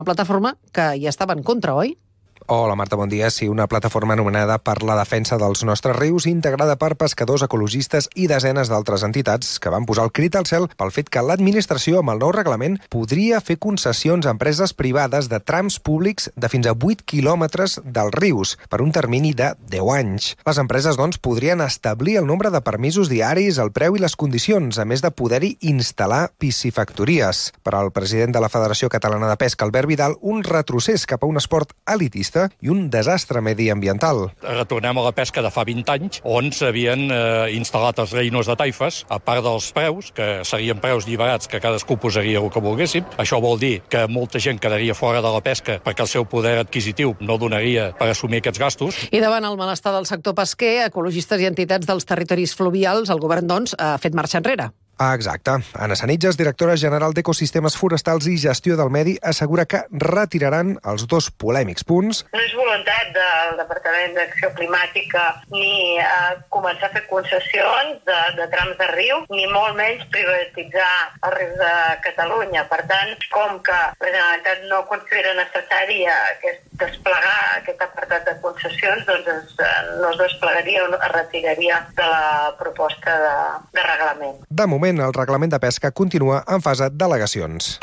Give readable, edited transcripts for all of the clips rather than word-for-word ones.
Una plataforma que hi estava en contra, oi? Hola, Marta, bon dia. Sí, una plataforma anomenada per la defensa dels nostres rius, integrada per pescadors, ecologistes i desenes d'altres entitats que van posar el crit al cel pel fet que l'administració, amb el nou reglament, podria fer concessions a empreses privades de trams públics de fins a 8 quilòmetres dels rius per un termini de 10 anys. Les empreses, doncs, podrien establir el nombre de permisos diaris, el preu i les condicions, a més de poder-hi instal·lar piscifactories. Per al president de la Federació Catalana de Pesca, Albert Vidal, un retrocés cap a un esport elitista i un desastre mediambiental. Retornem a la pesca de fa 20 anys, on s'havien instal·lat els reinos de taifes, a part dels preus, que serien preus lliberats, que cadascú posaria el que volguéssim. Això vol dir que molta gent quedaria fora de la pesca perquè el seu poder adquisitiu no donaria per assumir aquests gastos. I davant el malestar del sector pesquer, ecologistes i entitats dels territoris fluvials, el govern, doncs, ha fet marxa enrere. Exacte. Anna Sanitges, directora general d'Ecosistemes Forestals i Gestió del Medi, assegura que retiraran els dos polèmics punts. No és voluntat del Departament d'Acció Climàtica ni començar a fer concessions de trams de riu, ni molt menys privatitzar els rius de Catalunya. Per tant, com que la Generalitat no considera necessari desplegar aquest apartat de concessions, doncs no es desplegaria o es retiraria de la proposta de reglament. De moment, el reglament de pesca continua en fase d'al·legacions.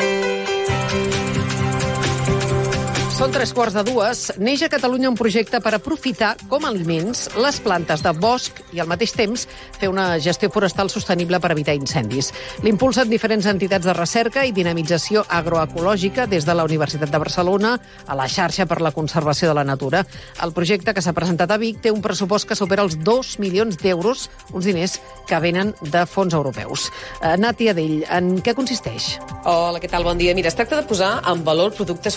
Són 3:45. Neix a Catalunya un projecte per aprofitar com a aliments les plantes de bosc i al mateix temps fer una gestió forestal sostenible per evitar incendis. L'impulsen diferents entitats de recerca i dinamització agroecològica des de la Universitat de Barcelona a la xarxa per la conservació de la natura. El projecte que s'ha presentat a Vic té un pressupost que supera els 2 milions d'euros, uns diners que venen de fons europeus. Nati Adell, en què consisteix? Hola, què tal? Bon dia. Mira, es tracta de posar en valor productes